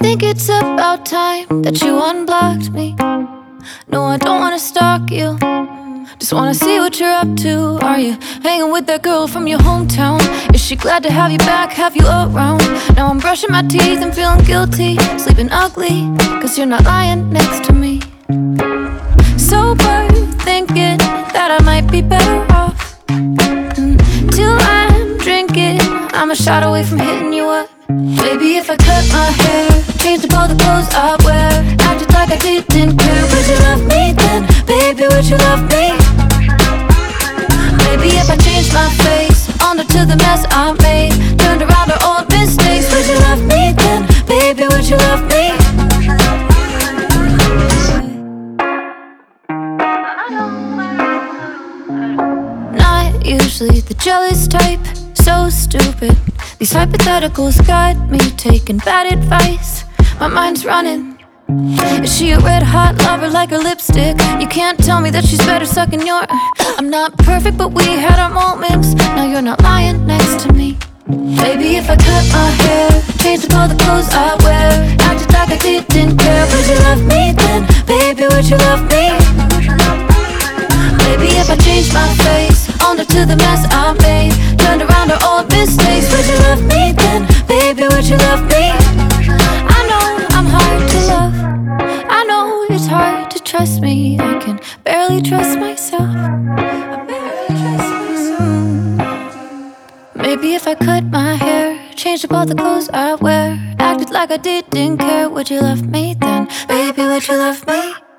think it's about time that you unblocked me. No, I don't wanna stalk you, just wanna see what you're up to. Are you hanging with that girl from your hometown? Is she glad to have you back, have you around? Now I'm brushing my teeth and feeling guilty, sleeping ugly, cause you're not lying next to me. Sober, thinking that I might be better off. Till I'm drinking, I'm a shot away from hitting you up. Maybe if I cut my hair, changed up all the clothes I wear, acted like I didn't care, would you love me then? Baby, would you love me? Maybe if I changed my face, owned up to the mess I made, turned around our old mistakes, would you love me then? Baby, would you love me? Not usually the jealous type, so stupid. These hypotheticals got me taking bad advice. My mind's running. Is she a red hot lover like her lipstick? You can't tell me that she's better sucking your. I'm not perfect, but we had our moments. Now you're not lying next to me. Baby, if I cut my hair, changed up all the clothes I wear, acted like I didn't care, would you love me then? Baby, would you love me? Maybe if I changed my face, owned up to the mess I made, turned around our old mistakes, would you love me then? Baby, would you love me? I know I'm hard to love, I know it's hard to trust me, I can barely trust myself. Maybe if I cut my hair, changed up all the clothes I wear, acted like I didn't care, would you love me then? Baby, would you love me?